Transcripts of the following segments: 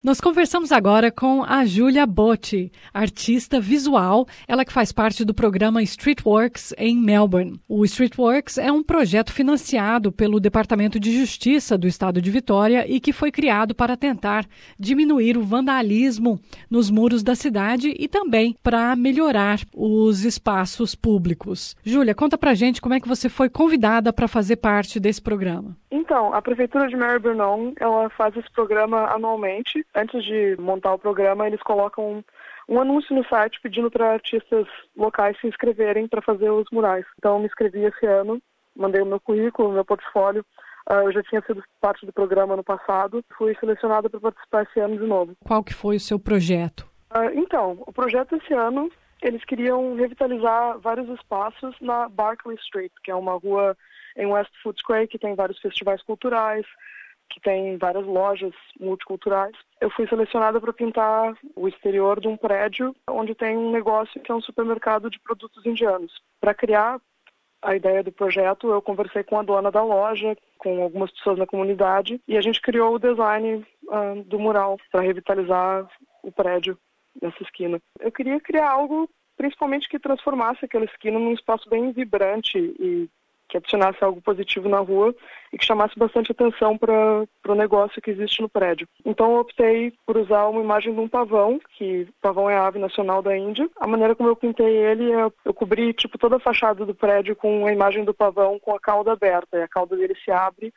Nós conversamos agora com a Júlia Botti, artista visual, ela que faz parte do programa Streetworks em Melbourne. O Streetworks é um projeto financiado pelo Departamento de Justiça do Estado de Vitória e que foi criado para tentar diminuir o vandalismo nos muros da cidade e também para melhorar os espaços públicos. Júlia, conta pra gente como é que você foi convidada para fazer parte desse programa. Então, a Prefeitura de Maribyrnong, ela faz esse programa anualmente. Antes de montar o programa, eles colocam um anúncio no site pedindo para artistas locais se inscreverem para fazer os murais. Então, eu me inscrevi esse ano, mandei o meu currículo, o meu portfólio. Eu já tinha sido parte do programa no passado. Fui selecionada para participar esse ano de novo. Qual que foi o seu projeto? Então, o projeto esse ano, eles queriam revitalizar vários espaços na Barclay Street, que é uma rua em West Footscray, que tem vários festivais culturais, que tem várias lojas multiculturais. Eu fui selecionada para pintar o exterior de um prédio onde tem um negócio que é um supermercado de produtos indianos. Para criar a ideia do projeto, eu conversei com a dona da loja, com algumas pessoas na comunidade, e a gente criou o design do mural para revitalizar o prédio nessa esquina. Eu queria criar algo, principalmente, que transformasse aquela esquina num espaço bem vibrante e que adicionasse algo positivo na rua e que chamasse bastante atenção para o negócio que existe no prédio. Então eu optei por usar uma imagem de um pavão, que o pavão é a ave nacional da Índia. A maneira como eu pintei ele, eu cobri toda a fachada do prédio com a imagem do pavão com a cauda aberta, e a cauda dele se abre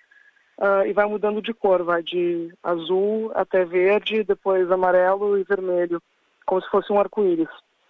e vai mudando de cor, vai de azul até verde, depois amarelo e vermelho, como se fosse um arco-íris.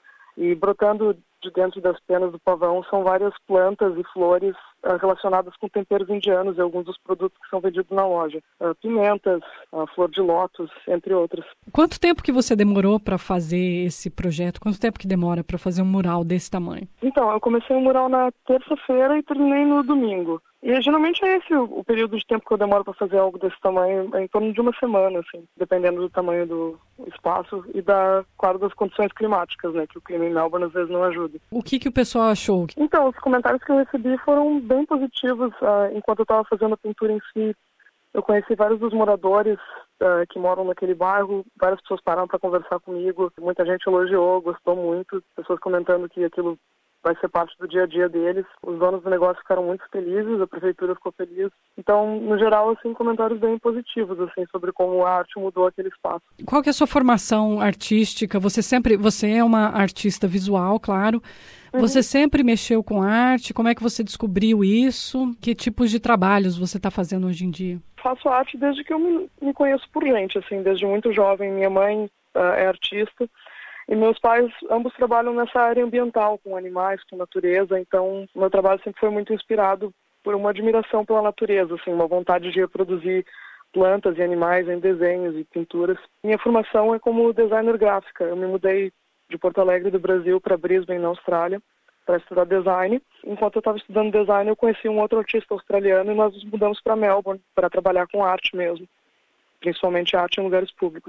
E brotando de dentro das penas do pavão são várias plantas e flores relacionadas com temperos indianos e alguns dos produtos que são vendidos na loja. Pimentas, flor de lótus, entre outras. Quanto tempo que você demorou para fazer esse projeto? Quanto tempo que demora para fazer um mural desse tamanho? Então, eu comecei o mural na terça-feira e terminei no domingo. E geralmente é esse o período de tempo que eu demoro para fazer algo desse tamanho, em torno de uma semana, assim, dependendo do tamanho do espaço e claro, das condições climáticas, né, que o clima em Melbourne às vezes não ajuda. O que o pessoal achou? Então, os comentários que eu recebi foram bem positivos. Enquanto eu estava fazendo a pintura em si, eu conheci vários dos moradores que moram naquele bairro, várias pessoas pararam para conversar comigo, muita gente elogiou, gostou muito, pessoas comentando que aquilo vai ser parte do dia a dia deles. Os donos do negócio ficaram muito felizes, a prefeitura ficou feliz. Então, no geral, assim, comentários bem positivos, assim, sobre como a arte mudou aquele espaço. Qual que é a sua formação artística? Você é uma artista visual, claro. Você sempre mexeu com arte? Como é que você descobriu isso? Que tipos de trabalhos você está fazendo hoje em dia? Faço arte desde que eu me conheço por gente, assim, desde muito jovem. Minha mãe é artista. E meus pais, ambos trabalham nessa área ambiental, com animais, com natureza, então meu trabalho sempre foi muito inspirado por uma admiração pela natureza, assim, uma vontade de reproduzir plantas e animais em desenhos e pinturas. Minha formação é como designer gráfica. Eu me mudei de Porto Alegre, do Brasil, para Brisbane, na Austrália, para estudar design. Enquanto eu estava estudando design, eu conheci um outro artista australiano e nós nos mudamos para Melbourne para trabalhar com arte mesmo, principalmente arte em lugares públicos.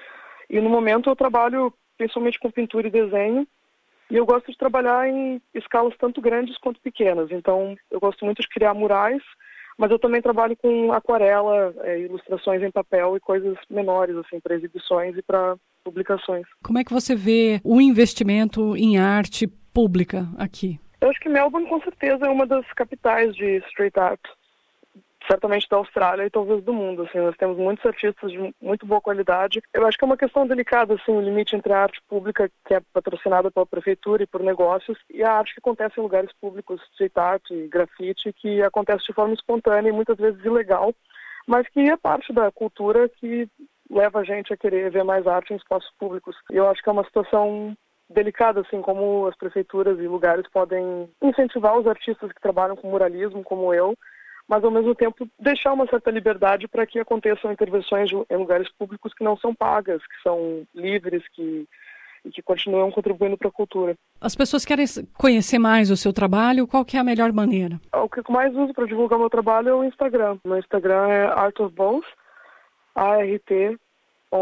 E no momento eu trabalho principalmente com pintura e desenho, e eu gosto de trabalhar em escalas tanto grandes quanto pequenas. Então, eu gosto muito de criar murais, mas eu também trabalho com aquarela, ilustrações em papel e coisas menores, assim, para exibições e para publicações. Como é que você vê o investimento em arte pública aqui? Eu acho que Melbourne, com certeza, é uma das capitais de street art, certamente da Austrália e talvez do mundo, assim, nós temos muitos artistas de muito boa qualidade. Eu acho que é uma questão delicada, assim, o limite entre a arte pública, que é patrocinada pela prefeitura e por negócios, e a arte que acontece em lugares públicos, street art e grafite, que acontece de forma espontânea e muitas vezes ilegal, mas que é parte da cultura que leva a gente a querer ver mais arte em espaços públicos. E eu acho que é uma situação delicada, assim, como as prefeituras e lugares podem incentivar os artistas que trabalham com muralismo, como eu, mas ao mesmo tempo deixar uma certa liberdade para que aconteçam intervenções em lugares públicos que não são pagas, que são livres, e que continuam contribuindo para a cultura. As pessoas querem conhecer mais o seu trabalho, qual que é a melhor maneira? O que eu mais uso para divulgar meu trabalho é o Instagram. Meu Instagram é Art of Both,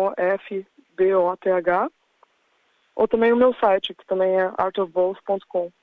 ARTOFBOTH, ou também o meu site, que também é artofboth.com.